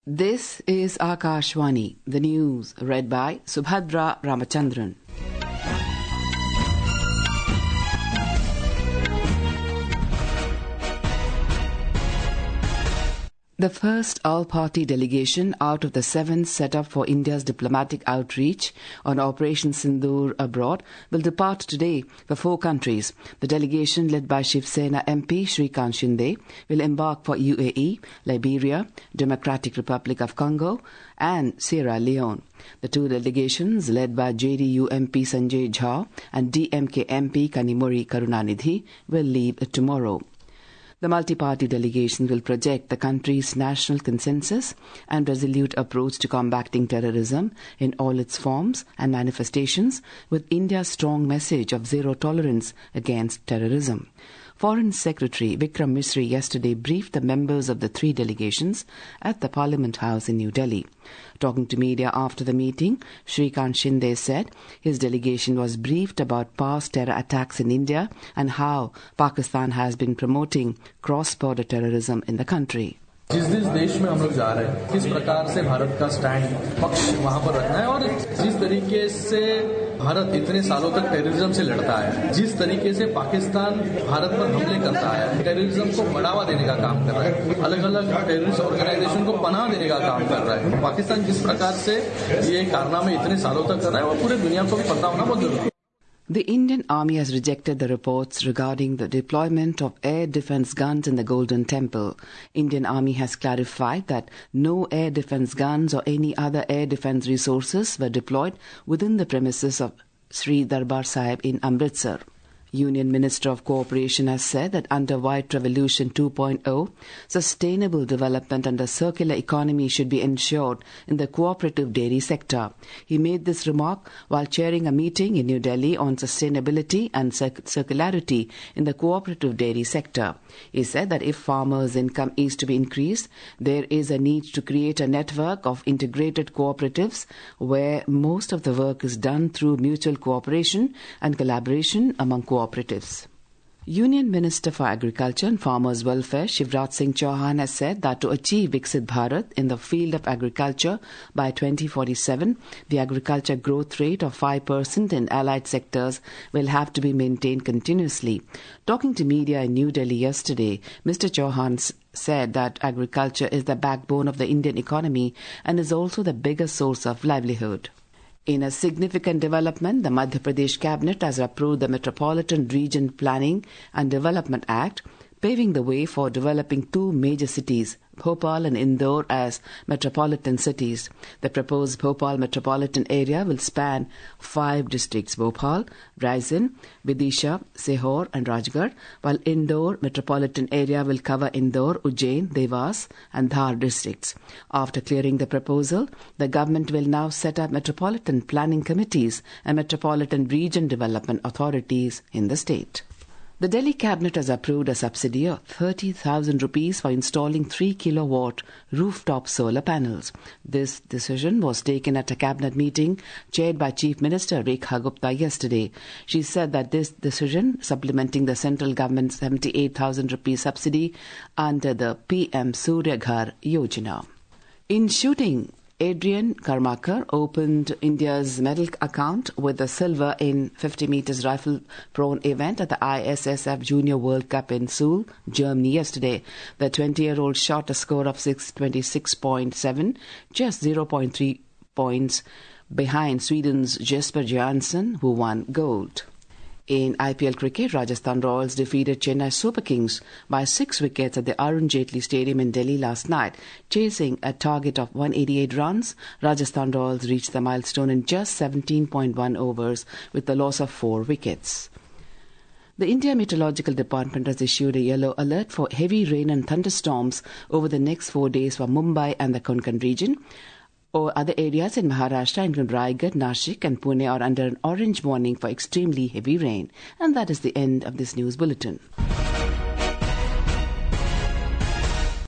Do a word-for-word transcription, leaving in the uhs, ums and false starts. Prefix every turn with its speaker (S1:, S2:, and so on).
S1: This is Akashvani, the news read by Subhadra Ramachandran. The first all-party delegation out of the seven set up for India's diplomatic outreach on Operation Sindoor abroad will depart today for four countries. The delegation, led by Shiv Sena M P Shrikant Shinde, will embark for U A E, Liberia, Democratic Republic of Congo and Sierra Leone. The two delegations, led by J D U M P Sanjay Jha and D M K M P Kanimuri Karunanidhi, will leave tomorrow. The multi-party delegation will project the country's national consensus and resolute approach to combating terrorism in all its forms and manifestations, with India's strong message of zero tolerance against terrorism. Foreign Secretary Vikram Misri yesterday briefed the members of the three delegations at the Parliament House in New Delhi. Talking to media after the meeting, Shrikant Shinde said his delegation was briefed about past terror attacks in India and how Pakistan has been promoting cross-border terrorism in the country.
S2: जिस जिस देश में हम लोग जा रहे हैं, किस प्रकार से भारत का स्टैंड पक्ष वहां पर रखना है और जिस तरीके से भारत इतने सालों तक टेररिज्म से लड़ता है, जिस तरीके से पाकिस्तान भारत पर हमले करता है, टेररिज्म को बढ़ावा देने का काम कर रहा है, अलग अलग टेररिस्ट ऑर्गेनाइजेशन को पनाह देने का काम कर रहा है, पाकिस्तान जिस प्रकार से ये कारनामे इतने सालों तक कर रहा है वो पूरे दुनिया को भी पता होना बहुत जरूरी है.
S1: The Indian Army has rejected the reports regarding the deployment of air defense guns in the Golden Temple. Indian Army has clarified that no air defense guns or any other air defense resources were deployed within the premises of Sri Darbar Sahib in Amritsar. Union Minister of Cooperation has said that under White Revolution two point oh, sustainable development and a circular economy should be ensured in the cooperative dairy sector. He made this remark while chairing a meeting in New Delhi on sustainability and circ- circularity in the cooperative dairy sector. He said that if farmers' income is to be increased, there is a need to create a network of integrated cooperatives where most of the work is done through mutual cooperation and collaboration among cooperatives. Cooperatives. Union Minister for Agriculture and Farmers' Welfare Shivraj Singh Chauhan has said that to achieve Viksit Bharat in the field of agriculture by twenty forty-seven, the agriculture growth rate of five percent in allied sectors will have to be maintained continuously. Talking to media in New Delhi yesterday, Mister Chauhan said that agriculture is the backbone of the Indian economy and is also the biggest source of livelihood. In a significant development, the Madhya Pradesh Cabinet has approved the Metropolitan Region Planning and Development Act, paving the way for developing two major cities, Bhopal and Indore, as metropolitan cities. The proposed Bhopal metropolitan area will span five districts: Bhopal, Raisen, Vidisha, Sehor and Rajgarh, while Indore metropolitan area will cover Indore, Ujjain, Devas and Dhar districts. After clearing the proposal, the government will now set up metropolitan planning committees and metropolitan region development authorities in the state. The Delhi Cabinet has approved a subsidy of thirty thousand rupees for installing three kilowatt rooftop solar panels. This decision was taken at a cabinet meeting chaired by Chief Minister Rekha Gupta yesterday. She said that this decision, supplementing the central government's seventy-eight thousand rupees subsidy under the P M Surya Ghar Yojana. In shooting, Adrian Karmakar opened India's medal account with a silver in fifty meters rifle thrown event at the I S S F Junior World Cup in Seoul, Germany yesterday. The twenty-year-old shot a score of six twenty-six point seven, just zero point three points behind Sweden's Jesper Jansson, who won gold. In I P L cricket, Rajasthan Royals defeated Chennai Super Kings by six wickets at the Arun Jaitley Stadium in Delhi last night. Chasing a target of one hundred eighty-eight runs, Rajasthan Royals reached the milestone in just seventeen point one overs with the loss of four wickets. The India Meteorological Department has issued a yellow alert for heavy rain and thunderstorms over the next four days for Mumbai and the Konkan region. Or other areas in Maharashtra, including Raigad, Nashik and Pune, are under an orange warning for extremely heavy rain. And that is the end of this news bulletin.